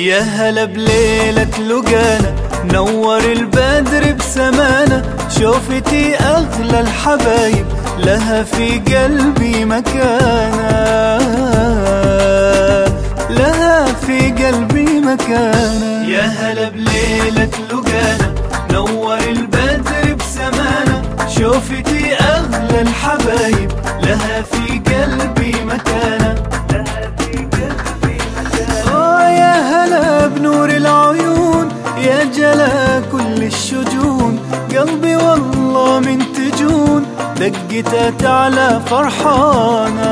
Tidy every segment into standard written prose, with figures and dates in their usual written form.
يا هلا بليلة لقانا، نور البدر بسمانا، شوفتي أغلى الحبايب لها في قلبي مكانة، لها في قلبي مكانة. يا هلا بليلة لقانا، نور البدر بسمانا، شوفتي أغلى الحبايب لها في قلبي مكانة. بنور العيون يا جلا كل الشجون، قلبي والله من تجون دقته تعلى فرحانة.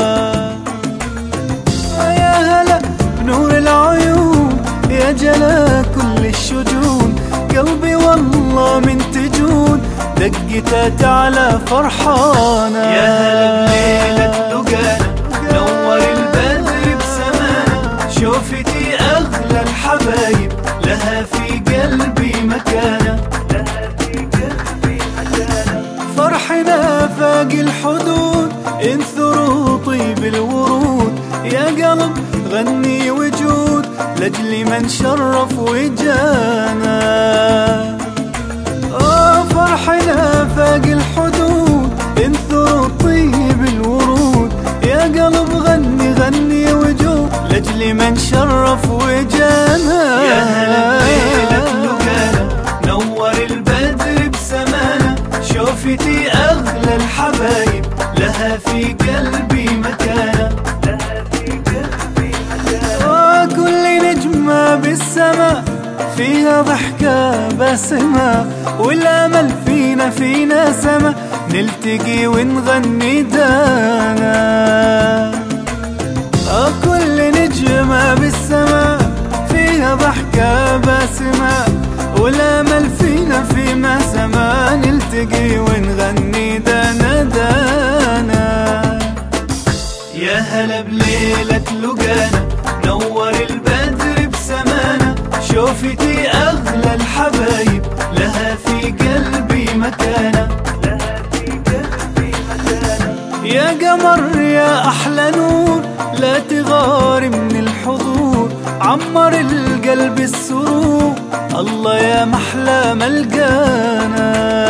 يا هلا بنور العيون يا جلا كل الشجون، قلبي والله من تجون دقته تعلى فرحانة. يا هلا بليلة لقانا، نور البدر بسمانا، شوفتي أغلى الحبايب لها في قلبي مكانة. فرحنا فاق الحدود، انثروا طيب الورود، يا قلب غني وجود لأجل من شرف وجانا. فرحنا فاق الحدود، انثروا طيب الورود، يا قلب غني غني وجود لأجل من شرف وجانا. يا هلا بليلة لقانا، نور البدر بسمانا، شوفتي أغلى الحبايب لها في قلبي مكانة. كل نجمة بالسماء فيها ضحكة باسمة، والأمل فينا سما، نلتقي ونغني دانا. كل نجمة بالسماء فيها ضحكة باسمة، والأمل فينا سما، نلتقي ونغني دانا دانا. يا هلا بليلة لقانا، نور البدر بسمانا، شوفتي أغلى الحبايب لها في قلبي مكانة. يا قمر يا أحلى نور، لا تغار من الحضور، عمر القلب السرور، الله يا محلى ملقانا.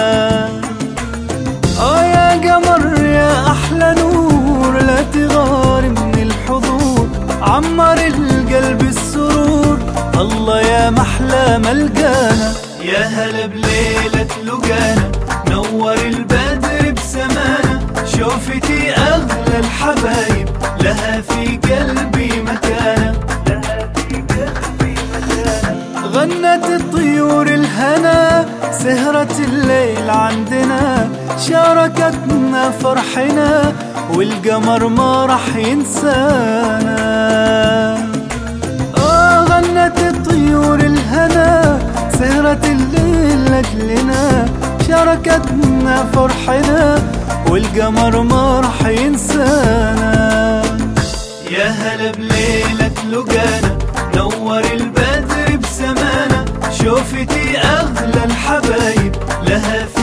يا قمر يا أحلى نور، لا تغار من الحضور، عمر القلب السرور، الله يا محلى ملقانا. يا هلا بليلة لقانا، نور البدر بسمانا، شوفتي أغلى الحبايب لها في قلبي مكانة. غنت الطيور الهنا، سهرة الليل عندنا، شاركتنا فرحنا، والقمر ما رح ينسانا. غنت الطيور الهنا، سهرة الليل لأجلنا، شاركتنا فرحنا، والقمر ما رح ينسانا. يا هلا بليلة لقانا، نور البدر بسمانا، شوفتي أغلى الحبايب لها في